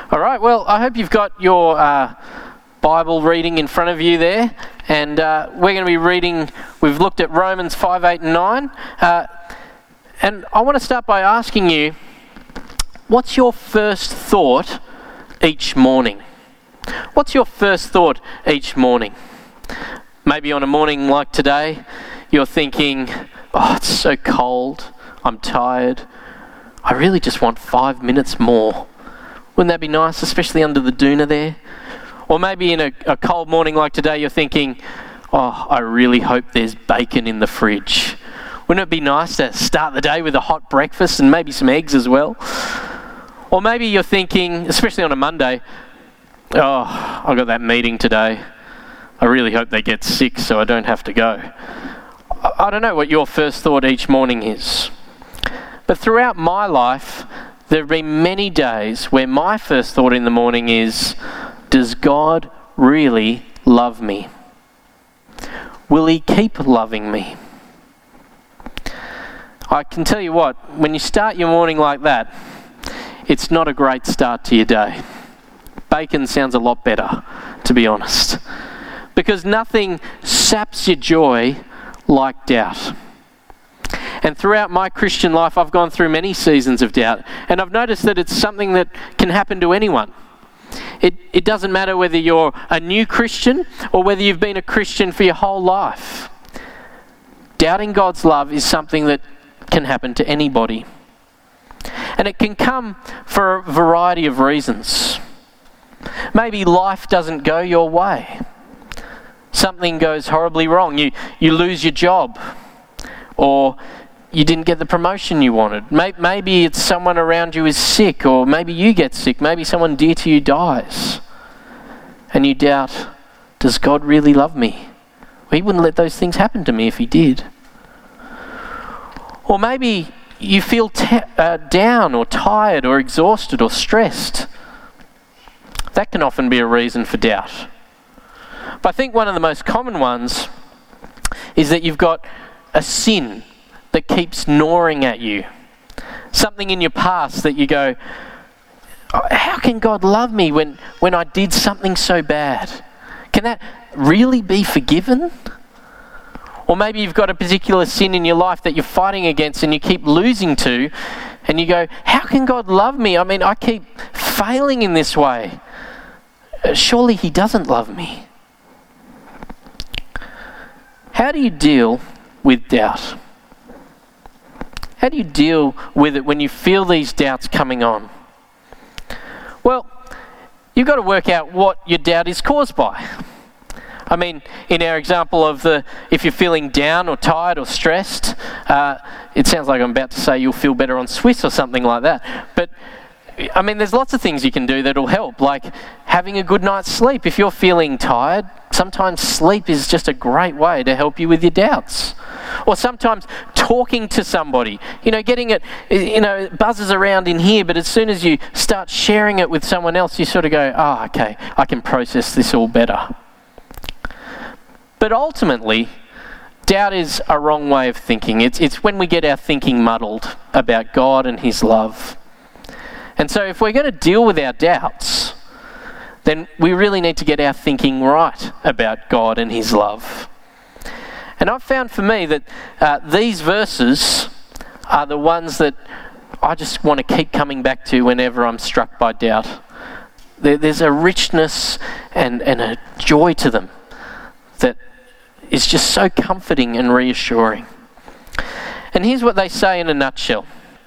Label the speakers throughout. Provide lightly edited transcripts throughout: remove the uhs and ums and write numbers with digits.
Speaker 1: All right, well, I hope you've got your Bible reading in front of you there. And we're going to be reading, we've looked at Romans 5, 8 and 9. And I want to start by asking you, what's your first thought each morning? What's your first thought each morning? Maybe on a morning like today, you're thinking, oh, it's so cold, I'm tired, I really just want 5 minutes more. Wouldn't that be nice, especially under the doona there? Or maybe in a cold morning like today, you're thinking, oh, I really hope there's bacon in the fridge. Wouldn't it be nice to start the day with a hot breakfast and maybe some eggs as well? Or maybe you're thinking, especially on a Monday, oh, I got that meeting today. I really hope they get sick so I don't have to go. I don't know what your first thought each morning is. But throughout my life, there have been many days where my first thought in the morning is, does God really love me? Will He keep loving me? I can tell you what, when you start your morning like that, it's not a great start to your day. Bacon sounds a lot better, to be honest. Because nothing saps your joy like doubt. And throughout my Christian life, I've gone through many seasons of doubt. And I've noticed that it's something that can happen to anyone. It doesn't matter whether you're a new Christian or whether you've been a Christian for your whole life. Doubting God's love is something that can happen to anybody. And it can come for a variety of reasons. Maybe life doesn't go your way. Something goes horribly wrong. You lose your job. Or you didn't get the promotion you wanted. Maybe it's someone around you is sick, or maybe you get sick. Maybe someone dear to you dies. And you doubt, does God really love me? Well, He wouldn't let those things happen to me if He did. Or maybe you feel down or tired or exhausted or stressed. That can often be a reason for doubt. But I think one of the most common ones is that you've got a sin that keeps gnawing at you. Something in your past that you go, oh, how can God love me when I did something so bad? Can that really be forgiven? Or maybe you've got a particular sin in your life that you're fighting against and you keep losing to, and you go, how can God love me? I mean, I keep failing in this way. Surely He doesn't love me. How do you deal with doubt? How do you deal with it when you feel these doubts coming on? Well, you've got to work out what your doubt is caused by. I mean, in our example of if you're feeling down or tired or stressed, it sounds like I'm about to say you'll feel better on Swiss or something like that. But, I mean, there's lots of things you can do that'll help, like having a good night's sleep. If you're feeling tired, sometimes sleep is just a great way to help you with your doubts. Or sometimes talking to somebody, getting it, it buzzes around in here, but as soon as you start sharing it with someone else, you sort of go, oh, okay, I can process this all better. But ultimately, doubt is a wrong way of thinking. It's when we get our thinking muddled about God and His love. And so if we're going to deal with our doubts, then we really need to get our thinking right about God and His love. And I've found for me that these verses are the ones that I just want to keep coming back to whenever I'm struck by doubt. There's a richness and a joy to them that is just so comforting and reassuring. And here's what they say in a nutshell.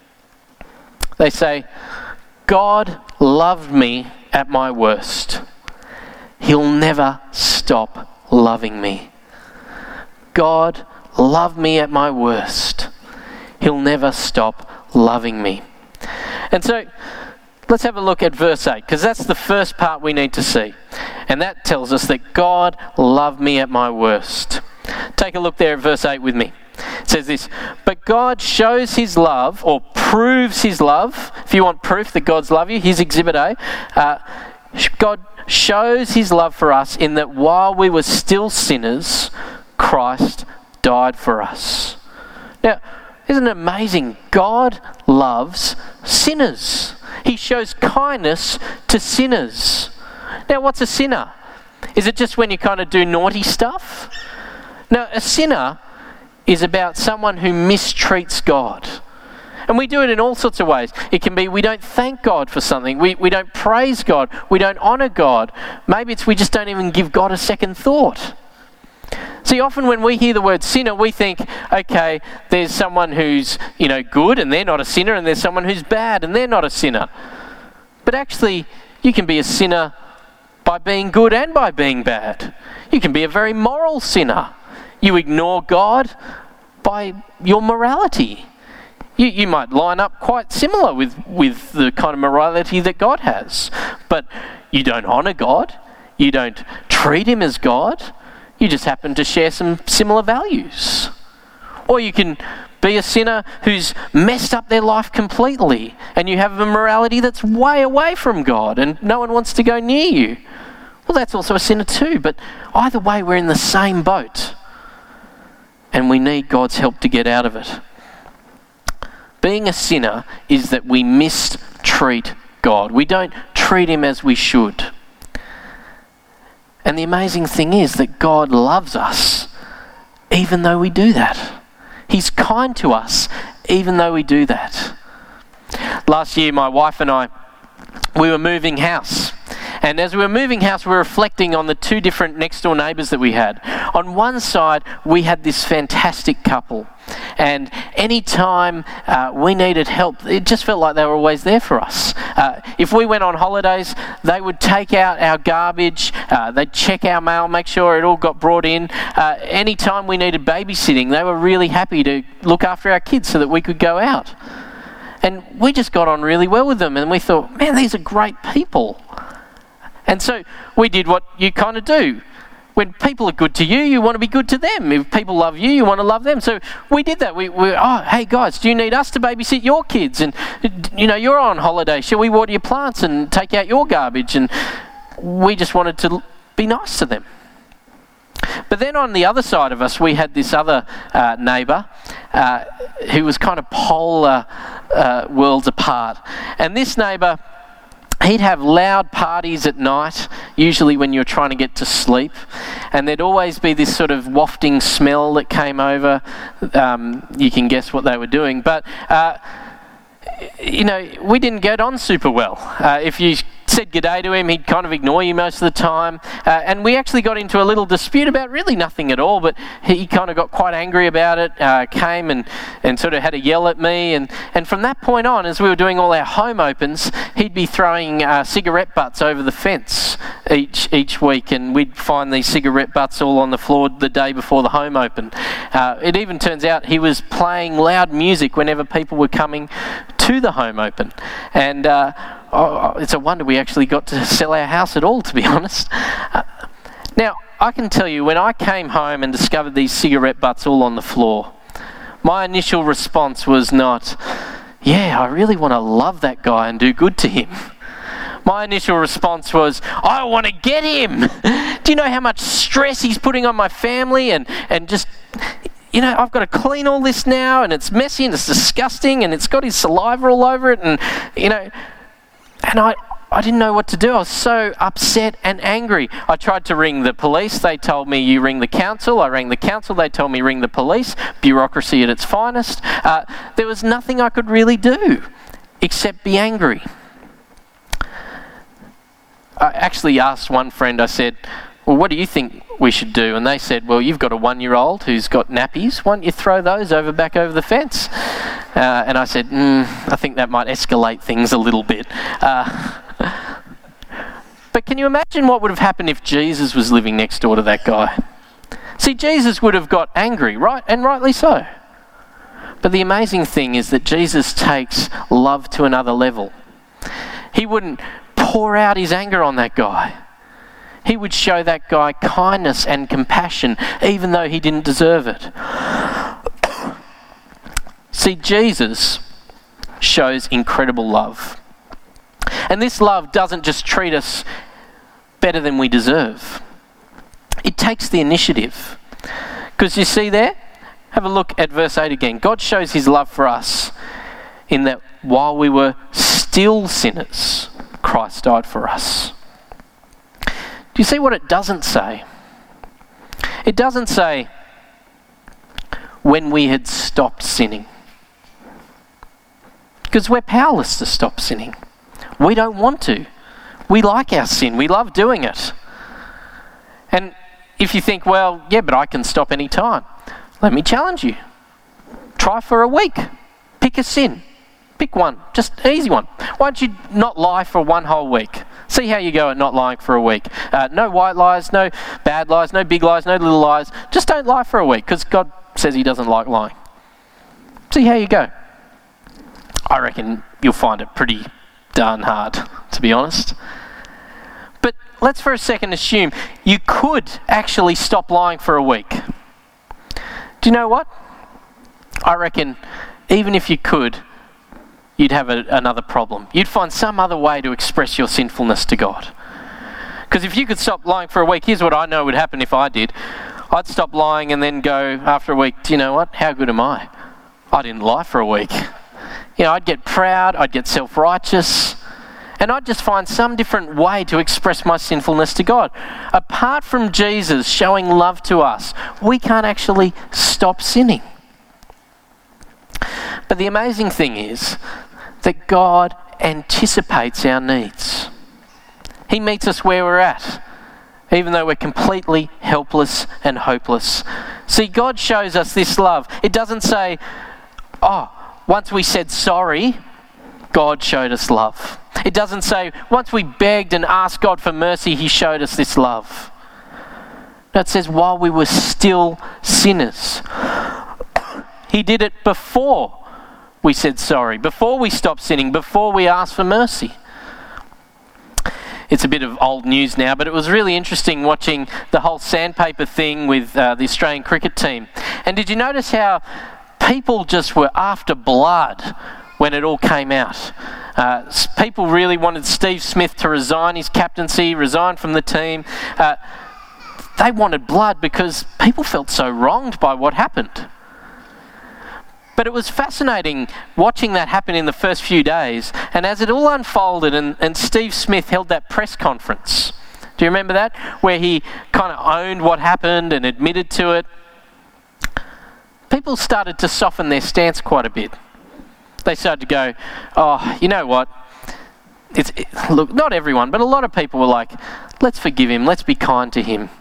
Speaker 1: They say, God loved me at my worst. He'll never stop loving me. God loved me at my worst. He'll never stop loving me. And so, let's have a look at verse 8, because that's the first part we need to see. And that tells us that God loved me at my worst. Take a look there at verse 8 with me. It says this, but God shows His love, or proves His love. If you want proof that God's love you, here's Exhibit A. God shows His love for us in that while we were still sinners, Christ died for us. Now, isn't it amazing? God loves sinners. He shows kindness to sinners. Now, what's a sinner? Is it just when you kind of do naughty stuff? No, a sinner is about someone who mistreats God. And we do it in all sorts of ways. It can be we don't thank God for something. We don't praise God. We don't honour God. Maybe it's we just don't even give God a second thought. See, often when we hear the word sinner, we think, okay, there's someone who's, good and they're not a sinner, and there's someone who's bad and they're not a sinner. But actually, you can be a sinner by being good and by being bad. You can be a very moral sinner. You ignore God by your morality. You might line up quite similar with the kind of morality that God has. But you don't honour God. You don't treat him as God. You just happen to share some similar values. Or you can be a sinner who's messed up their life completely, and you have a morality that's way away from God and no one wants to go near you. Well, that's also a sinner too. But either way, we're in the same boat. And we need God's help to get out of it. Being a sinner is that we mistreat God. We don't treat him as we should. And the amazing thing is that God loves us even though we do that. He's kind to us even though we do that. Last year, my wife and I, we were moving house. And as we were moving house, we were reflecting on the two different next door neighbours that we had. On one side, we had this fantastic couple. And any time we needed help, it just felt like they were always there for us. If we went on holidays, they would take out our garbage, they'd check our mail, make sure it all got brought in. Any time we needed babysitting, they were really happy to look after our kids so that we could go out. And we just got on really well with them, and we thought, man, these are great people. And so we did what you kind of do. When people are good to you, you want to be good to them. If people love you, you want to love them. So we did that. Hey guys, do you need us to babysit your kids? And you're on holiday. Shall we water your plants and take out your garbage? And we just wanted to be nice to them. But then on the other side of us, we had this other neighbour who was kind of polar worlds apart. And this neighbour, he'd have loud parties at night, usually when you're trying to get to sleep, and there'd always be this sort of wafting smell that came over. You can guess what they were doing, but we didn't get on super well. If you said g'day to him, he'd kind of ignore you most of the time. And we actually got into a little dispute about really nothing at all, but he kind of got quite angry about it, came and sort of had a yell at me. And from that point on, as we were doing all our home opens, he'd be throwing cigarette butts over the fence each week, and we'd find these cigarette butts all on the floor the day before the home open. It even turns out he was playing loud music whenever people were coming to the home open. And it's a wonder we actually got to sell our house at all, to be honest. Now, I can tell you, when I came home and discovered these cigarette butts all on the floor, my initial response was not, I really want to love that guy and do good to him. My initial response was, I want to get him. Do you know how much stress he's putting on my family and just... I've got to clean all this now, and it's messy and it's disgusting, and it's got his saliva all over it, and I didn't know what to do. I was so upset and angry. I tried to ring the police. They told me, you ring the council. I rang the council. They told me, ring the police. Bureaucracy at its finest. There was nothing I could really do except be angry. I actually asked one friend, I said, well, what do you think we should do? And they said, well, you've got a 1-year-old who's got nappies. Why don't you throw those back over the fence? And I said, I think that might escalate things a little bit. But can you imagine what would have happened if Jesus was living next door to that guy? See, Jesus would have got angry, right? And rightly so. But the amazing thing is that Jesus takes love to another level. He wouldn't pour out his anger on that guy. He would show that guy kindness and compassion, even though he didn't deserve it. See, Jesus shows incredible love. And this love doesn't just treat us better than we deserve. It takes the initiative. Because you see there, have a look at verse 8 again. God shows his love for us in that while we were still sinners, Christ died for us. Do you see what it doesn't say? It doesn't say when we had stopped sinning. Because we're powerless to stop sinning. We don't want to. We like our sin. We love doing it. And if you think, well, yeah, but I can stop any time. Let me challenge you. Try for a week. Pick a sin. Pick one. Just an easy one. Why don't you not lie for one whole week? See how you go at not lying for a week. No white lies, no bad lies, no big lies, no little lies. Just don't lie for a week, because God says he doesn't like lying. See how you go. I reckon you'll find it pretty darn hard, to be honest. But let's for a second assume you could actually stop lying for a week. Do you know what? I reckon even if you could, you'd have another problem. You'd find some other way to express your sinfulness to God. Because if you could stop lying for a week, here's what I know would happen if I did. I'd stop lying and then go after a week, do you know what? How good am I? I didn't lie for a week. You know, I'd get proud, I'd get self-righteous, and I'd just find some different way to express my sinfulness to God. Apart from Jesus showing love to us, we can't actually stop sinning. But the amazing thing is that God anticipates our needs. He meets us where we're at, even though we're completely helpless and hopeless. See, God shows us this love. It doesn't say, oh, once we said sorry, God showed us love. It doesn't say, once we begged and asked God for mercy, he showed us this love. No, it says, while we were still sinners. He did it before we said sorry, before we stopped sinning, before we asked for mercy. It's a bit of old news now, but it was really interesting watching the whole sandpaper thing with the Australian cricket team. And did you notice how people just were after blood when it all came out? People really wanted Steve Smith to resign his captaincy, resign from the team. They wanted blood because people felt so wronged by what happened. But it was fascinating watching that happen in the first few days. And as it all unfolded and Steve Smith held that press conference, do you remember that? Where he kind of owned what happened and admitted to it. People started to soften their stance quite a bit. They started to go, oh, you know what? Look, not everyone, but a lot of people were like, let's forgive him, let's be kind to him.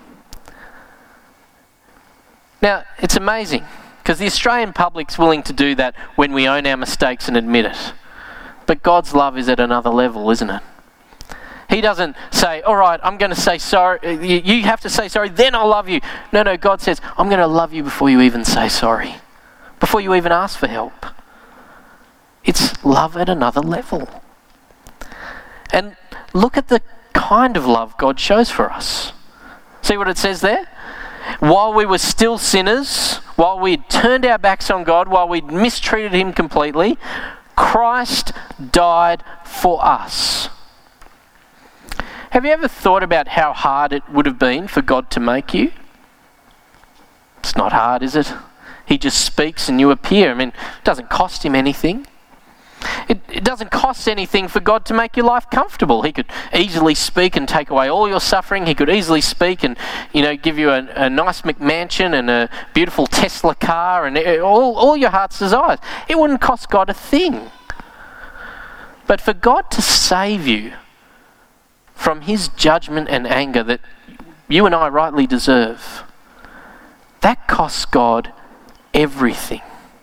Speaker 1: Now, it's amazing, because the Australian public's willing to do that when we own our mistakes and admit it. But God's love is at another level, isn't it? He doesn't say, all right, I'm going to say sorry. You have to say sorry, then I'll love you. No, God says, I'm going to love you before you even say sorry. Before you even ask for help. It's love at another level. And look at the kind of love God shows for us. See what it says there? While we were still sinners, while we had turned our backs on God, while we'd mistreated him completely, Christ died for us. Have you ever thought about how hard it would have been for God to make you? It's not hard, is it? He just speaks and you appear. I mean, it doesn't cost him anything. It doesn't cost anything for God to make your life comfortable. He could easily speak and take away all your suffering. He could easily speak and, give you a nice McMansion and a beautiful Tesla car and all your heart's desires. It wouldn't cost God a thing. But for God to save you from his judgment and anger that you and I rightly deserve, that costs God everything.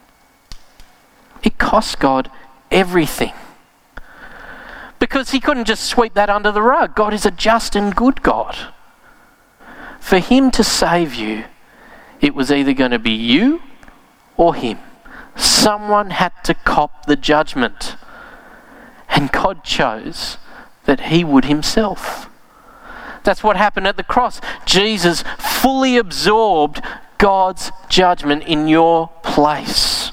Speaker 1: It costs God everything. Because he couldn't just sweep that under the rug. God is a just and good God. For him to save you, it was either going to be you or him. Someone had to cop the judgment. And God chose that he would himself. That's what happened at the cross. Jesus fully absorbed God's judgment in your place.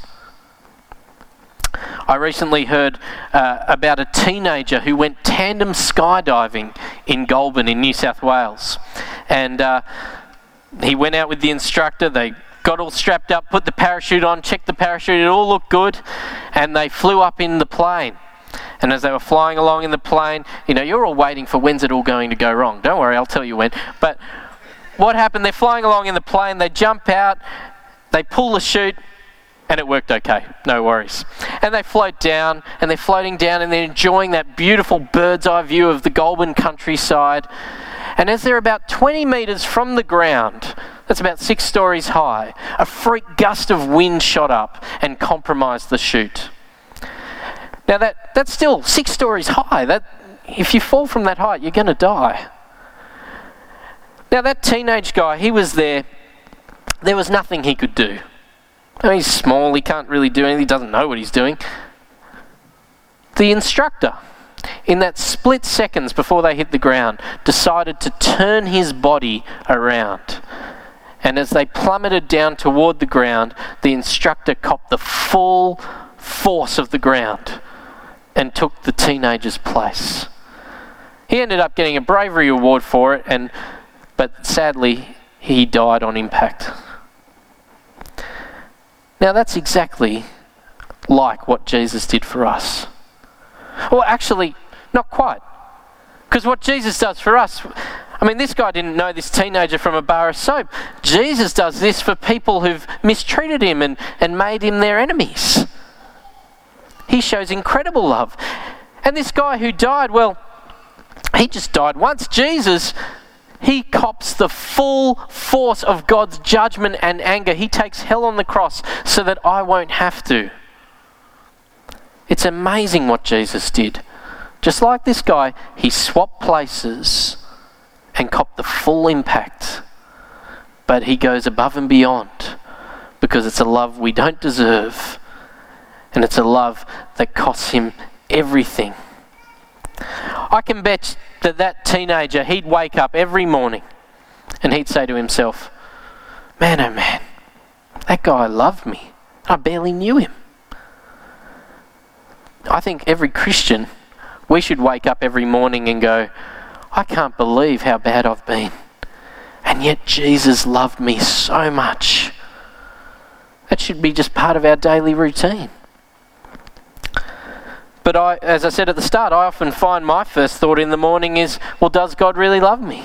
Speaker 1: I recently heard about a teenager who went tandem skydiving in Goulburn in New South Wales. And he went out with the instructor. They got all strapped up, put the parachute on, checked the parachute, it all looked good, and they flew up in the plane. And as they were flying along in the plane, you're all waiting for when's it all going to go wrong. Don't worry, I'll tell you when. But what happened, they're flying along in the plane, they jump out, they pull the chute, and it worked okay, no worries. And they float down, and they're floating down, and they're enjoying that beautiful bird's eye view of the Goulburn countryside. And as they're about 20 metres from the ground, that's about 6 stories high, a freak gust of wind shot up and compromised the chute. Now that's still 6 stories high. If you fall from that height, you're going to die. Now that teenage guy, he was there. There was nothing he could do. He's small, he can't really do anything, he doesn't know what he's doing. The instructor, in that split seconds before they hit the ground, decided to turn his body around. And as they plummeted down toward the ground, the instructor copped the full force of the ground and took the teenager's place. He ended up getting a bravery award for it, but sadly, he died on impact. Now that's exactly like what Jesus did for us. Well, actually, not quite. Because what Jesus does for us, this guy didn't know this teenager from a bar of soap. Jesus does this for people who've mistreated him and made him their enemies. He shows incredible love. And this guy who died, well, he just died once. Jesus, he cops the full force of God's judgment and anger. He takes hell on the cross so that I won't have to. It's amazing what Jesus did. Just like this guy, he swapped places and copped the full impact. But he goes above and beyond because it's a love we don't deserve. And it's a love that costs him everything. I can bet that teenager, he'd wake up every morning and he'd say to himself, man, oh man, that guy loved me. I barely knew him. I think every Christian, we should wake up every morning and go, I can't believe how bad I've been. And yet Jesus loved me so much. That should be just part of our daily routine. But as I said at the start, I often find my first thought in the morning is, well, does God really love me?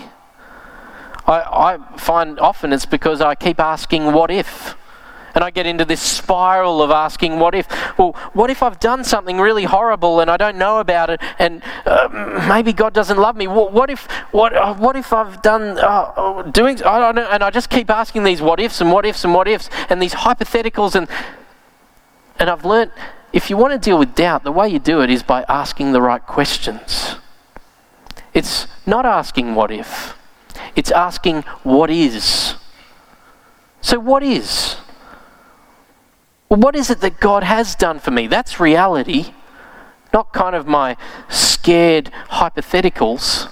Speaker 1: I find often it's because I keep asking, what if? And I get into this spiral of asking, what if? Well, what if I've done something really horrible and I don't know about it, and maybe God doesn't love me? What if I've done doing? I don't know, and I just keep asking these what ifs and what ifs and what ifs and these hypotheticals, and I've learnt, if you want to deal with doubt, the way you do it is by asking the right questions. It's not asking what if, it's asking what is. So what is? Well, what is it that God has done for me? That's reality, not kind of my scared hypotheticals.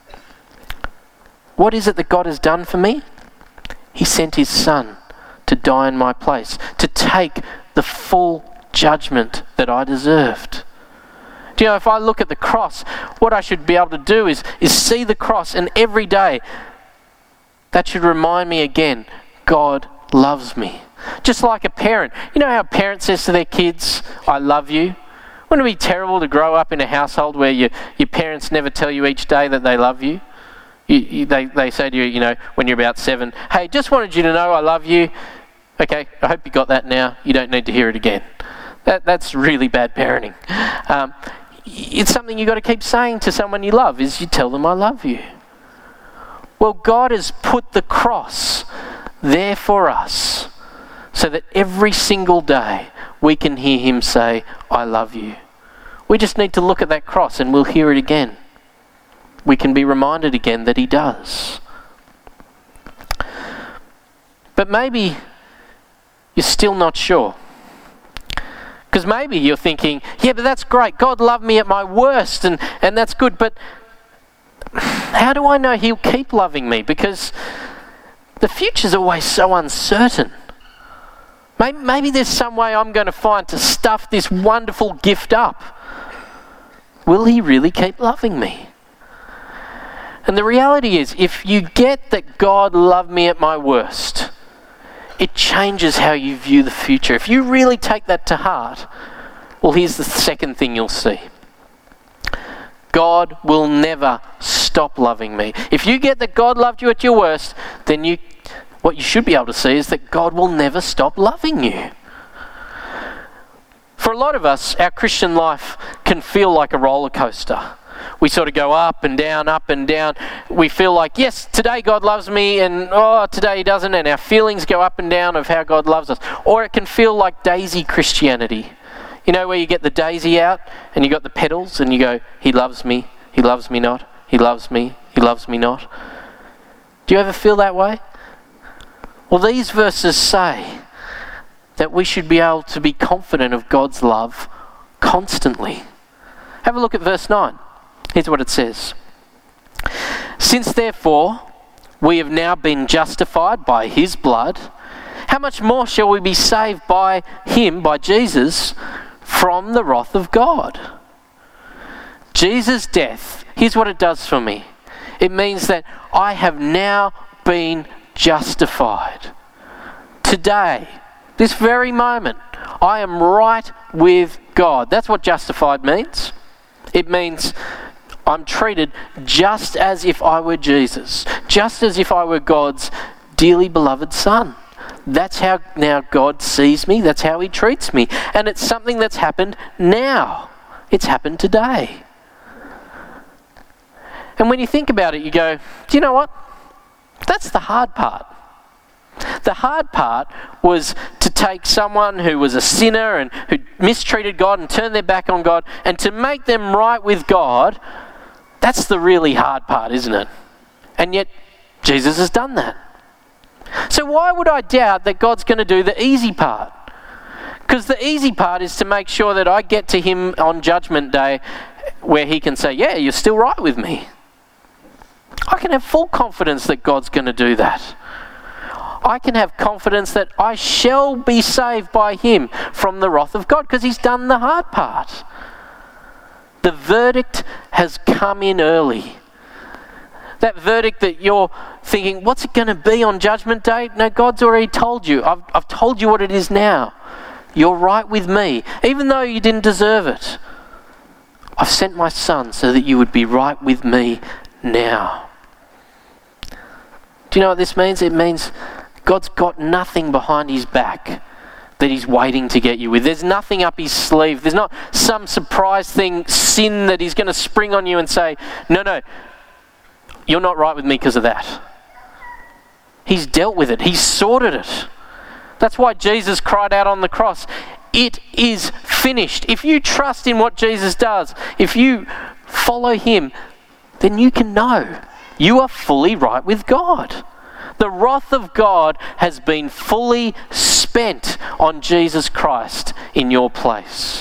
Speaker 1: What is it that God has done for me? He sent his Son to die in my place, to take the full judgment that I deserved. Do you know, if I look at the cross, what I should be able to do is see the cross, and every day that should remind me again, God loves me. Just like a parent. You know how a parent says to their kids, I love you? Wouldn't it be terrible to grow up in a household where your parents never tell you each day that they love you? They say to you, when you're about 7, hey, just wanted you to know I love you. Okay, I hope you got that now. You don't need to hear it again. That's really bad parenting. It's something you've got to keep saying to someone you love, is you tell them I love you. Well, God has put the cross there for us so that every single day we can hear him say, I love you. We just need to look at that cross and we'll hear it again. We can be reminded again that he does. But maybe you're still not sure. Because maybe you're thinking, yeah, but that's great. God loved me at my worst, and that's good. But how do I know he'll keep loving me? Because the future's always so uncertain. Maybe there's some way I'm going to find to stuff this wonderful gift up. Will he really keep loving me? And the reality is, if you get that God loved me at my worst, it changes how you view the future. If you really take that to heart, well, here's the second thing you'll see. God will never stop loving me. If you get that God loved you at your worst, then what you should be able to see is that God will never stop loving you. For a lot of us, our Christian life can feel like a roller coaster. We sort of go up and down, up and down. We feel like, yes, today God loves me, and today he doesn't, and our feelings go up and down of how God loves us. Or it can feel like daisy Christianity. You know, where you get the daisy out and you got the petals and you go, he loves me not, he loves me not. Do you ever feel that way? Well, these verses say that we should be able to be confident of God's love constantly. Have a look at verse 9. Here's what it says. Since therefore we have now been justified by his blood, how much more shall we be saved by him, by Jesus, from the wrath of God? Jesus' death, here's what it does for me. It means that I have now been justified. Today, this very moment, I am right with God. That's what justified means. It means I'm treated just as if I were Jesus, just as if I were God's dearly beloved son. That's how now God sees me, that's how he treats me. And it's something that's happened now. It's happened today. And when you think about it, you go, do you know what? That's the hard part. The hard part was to take someone who was a sinner and who mistreated God and turned their back on God, and to make them right with God. That's the really hard part, isn't it? And yet, Jesus has done that. So why would I doubt that God's going to do the easy part? Because the easy part is to make sure that I get to him on Judgment Day where he can say, yeah, you're still right with me. I can have full confidence that God's going to do that. I can have confidence that I shall be saved by him from the wrath of God because he's done the hard part. The verdict has come in early. That verdict that you're thinking, what's it going to be on Judgment Day? No, God's already told you. I've told you what it is now. You're right with me, even though you didn't deserve it. I've sent my son so that you would be right with me now. Do you know what this means? It means God's got nothing behind his back that he's waiting to get you with. There's nothing up his sleeve. There's not some surprise thing, sin that he's going to spring on you and say, no, you're not right with me because of that. He's dealt with it. He's sorted it. That's why Jesus cried out on the cross, it is finished. If you trust in what Jesus does, if you follow him, then you can know you are fully right with God. The wrath of God has been fully spent on Jesus Christ in your place.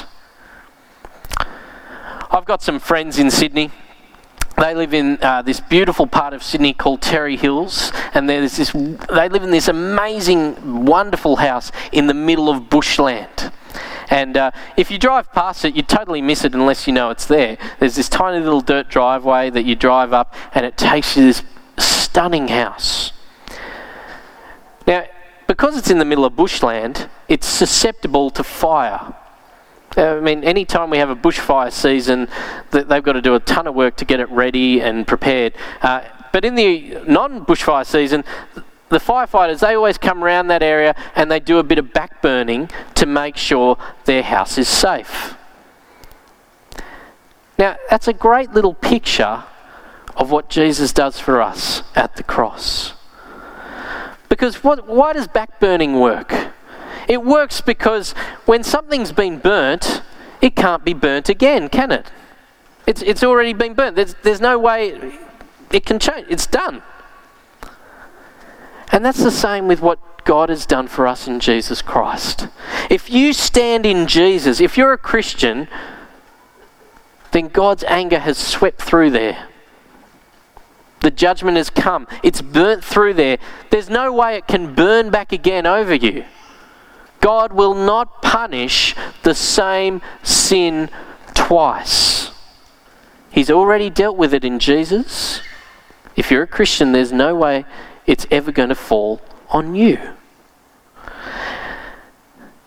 Speaker 1: I've got some friends in Sydney. They live in this beautiful part of Sydney called Terry Hills, and they live in this amazing, wonderful house in the middle of bushland. And if you drive past it, you totally miss it unless you know it's there. There's this tiny little dirt driveway that you drive up, and it takes you to this stunning house. Now, because it's in the middle of bushland, it's susceptible to fire. I mean, any time we have a bushfire season, they've got to do a ton of work to get it ready and prepared. But in the non-bushfire season, the firefighters, they always come around that area and they do a bit of backburning to make sure their house is safe. Now, that's a great little picture of what Jesus does for us at the cross. Because why does backburning work? It works because when something's been burnt, it can't be burnt again, can it? It's already been burnt. There's no way it can change. It's done. And that's the same with what God has done for us in Jesus Christ. If you stand in Jesus, if you're a Christian, then God's anger has swept through there. The judgment has come. It's burnt through there. There's no way it can burn back again over you. God will not punish the same sin twice. He's already dealt with it in Jesus. If you're a Christian, there's no way it's ever going to fall on you.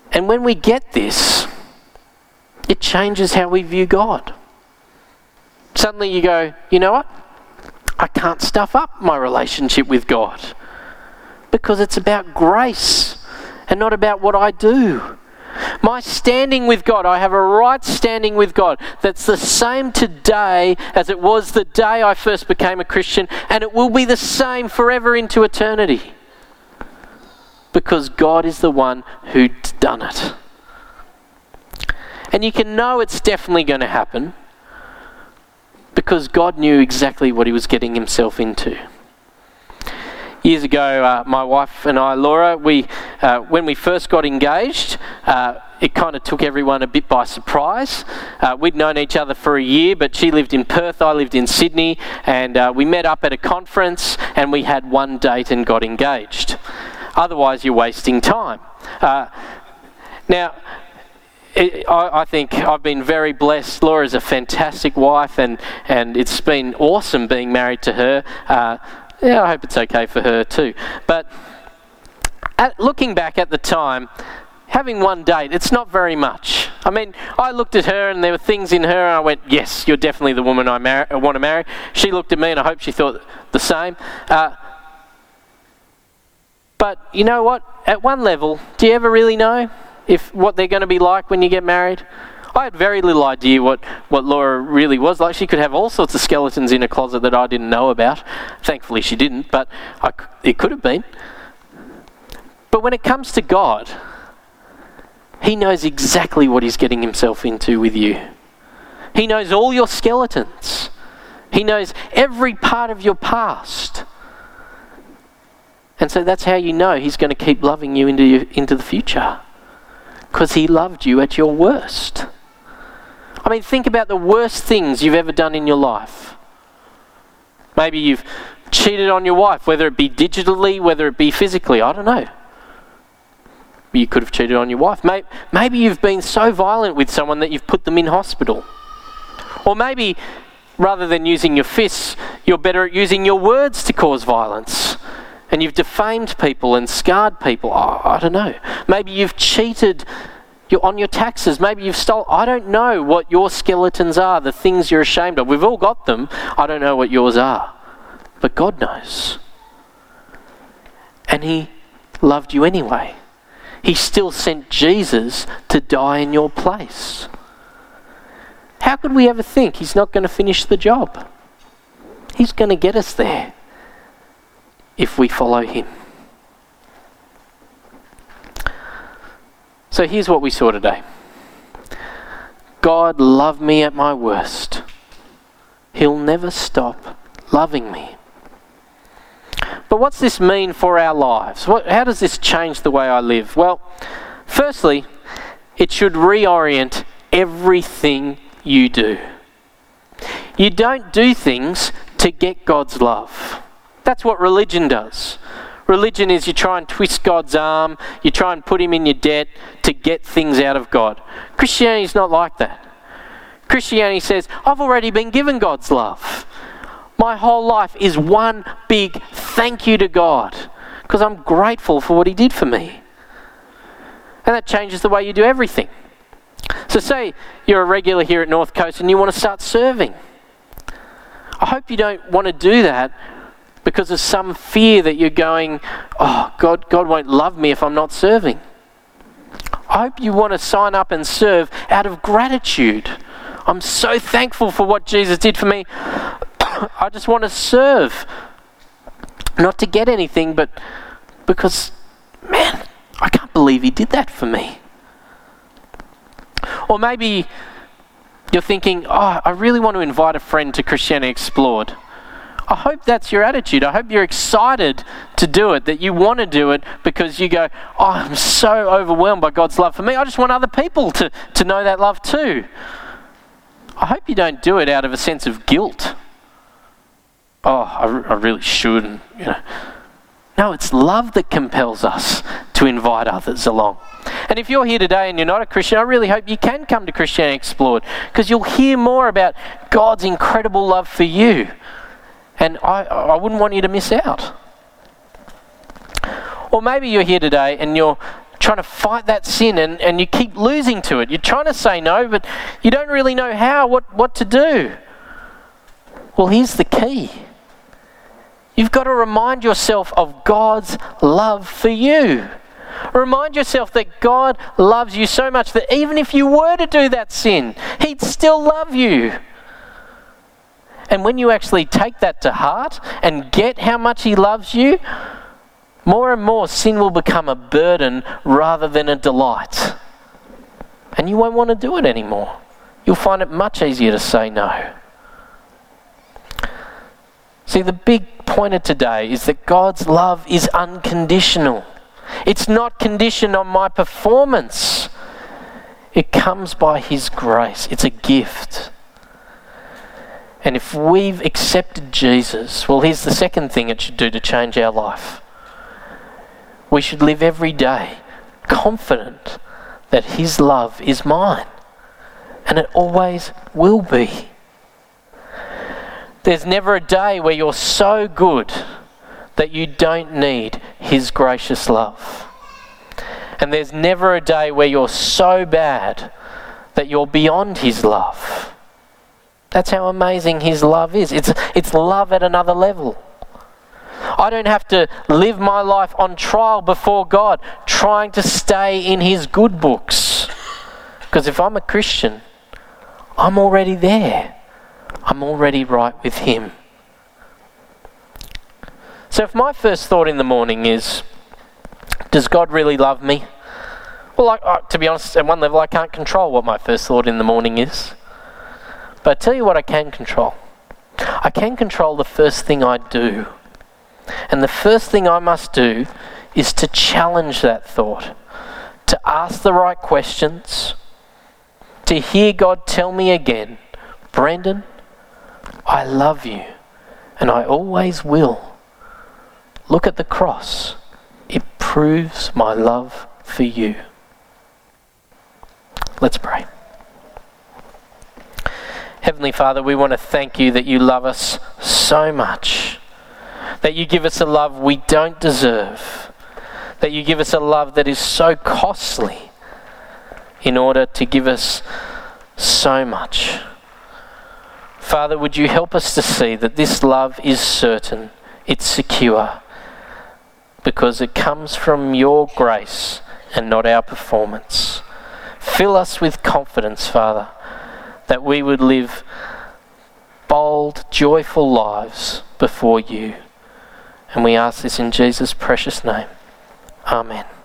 Speaker 1: And when we get this, it changes how we view God. Suddenly you go, you know what? I can't stuff up my relationship with God because it's about grace and not about what I do. My standing with God, I have a right standing with God that's the same today as it was the day I first became a Christian, and it will be the same forever into eternity. Because God is the one who's done it. And you can know it's definitely going to happen because God knew exactly what he was getting himself into. Years ago, my wife and I, Laura, when we first got engaged, it kind of took everyone a bit by surprise. We'd known each other for a year, but she lived in Perth, I lived in Sydney, and we met up at a conference and we had one date and got engaged. Otherwise, you're wasting time. Now, I think I've been very blessed. Laura's a fantastic wife, and it's been awesome being married to her. I hope it's okay for her too. But looking back at the time, having one date, it's not very much. I mean, I looked at her and there were things in her and I went, yes, you're definitely the woman I want to marry. She looked at me and I hope she thought the same. But you know what? At one level, do you ever really know what they're going to be like when you get married? I had very little idea what Laura really was like. She could have all sorts of skeletons in a closet that I didn't know about. Thankfully she didn't, but it could have been. But when it comes to God, he knows exactly what he's getting himself into with you. He knows all your skeletons. He knows every part of your past. And so that's how you know he's going to keep loving you into the future. Because he loved you at your worst. I mean, think about the worst things you've ever done in your life. Maybe you've cheated on your wife, whether it be digitally, whether it be physically, I don't know. You could have cheated on your wife. Maybe you've been so violent with someone that you've put them in hospital. Or maybe, rather than using your fists, you're better at using your words to cause violence. And you've defamed people and scarred people. Oh, I don't know. Maybe you've cheated on your taxes. Maybe you've stolen. I don't know what your skeletons are, the things you're ashamed of. We've all got them. I don't know what yours are. But God knows. And he loved you anyway. He still sent Jesus to die in your place. How could we ever think he's not going to finish the job? He's going to get us there if we follow him. So here's what we saw today. God loved me at my worst. He'll never stop loving me. But what's this mean for our lives? How does this change the way I live? Well, firstly, it should reorient everything you do. You don't do things to get God's love. That's what religion does. Religion is you try and twist God's arm, you try and put him in your debt to get things out of God. Christianity is not like that. Christianity says, I've already been given God's love. My whole life is one big thank you to God because I'm grateful for what he did for me. And that changes the way you do everything. So say you're a regular here at North Coast and you want to start serving. I hope you don't want to do that because of some fear that you're going, oh, God won't love me if I'm not serving. I hope you want to sign up and serve out of gratitude. I'm so thankful for what Jesus did for me. I just want to serve. Not to get anything, but because, man, I can't believe he did that for me. Or maybe you're thinking, oh, I really want to invite a friend to Christianity Explored. I hope that's your attitude. I hope you're excited to do it, that you want to do it because you go, oh, I'm so overwhelmed by God's love for me. I just want other people to know that love too. I hope you don't do it out of a sense of guilt. Oh, I really should. And, No, it's love that compels us to invite others along. And if you're here today and you're not a Christian, I really hope you can come to Christianity Explored because you'll hear more about God's incredible love for you. And I wouldn't want you to miss out. Or maybe you're here today and you're trying to fight that sin and you keep losing to it. You're trying to say no, but you don't really know how, what to do. Well, here's the key. You've got to remind yourself of God's love for you. Remind yourself that God loves you so much that even if you were to do that sin, He'd still love you. And when you actually take that to heart and get how much He loves you, more and more sin will become a burden rather than a delight. And you won't want to do it anymore. You'll find it much easier to say no. See, the big point of today is that God's love is unconditional. It's not conditioned on my performance. It comes by His grace. It's a gift. And if we've accepted Jesus, well, here's the second thing it should do to change our life. We should live every day confident that His love is mine. And it always will be. There's never a day where you're so good that you don't need His gracious love. And there's never a day where you're so bad that you're beyond His love. That's how amazing His love is. It's love at another level. I don't have to live my life on trial before God, trying to stay in His good books. Because if I'm a Christian, I'm already there. I'm already right with Him. So if my first thought in the morning is, does God really love me? Well, to be honest, at one level, I can't control what my first thought in the morning is. But I tell you what I can control. I can control the first thing I do. And the first thing I must do is to challenge that thought, to ask the right questions, to hear God tell me again, Brendan, I love you, and I always will. Look at the cross. It proves my love for you. Let's pray. Heavenly Father, we want to thank You that You love us so much, that You give us a love we don't deserve, that You give us a love that is so costly in order to give us so much. Father, would You help us to see that this love is certain, it's secure, because it comes from Your grace and not our performance. Fill us with confidence, Father, that we would live bold, joyful lives before You. And we ask this in Jesus' precious name. Amen.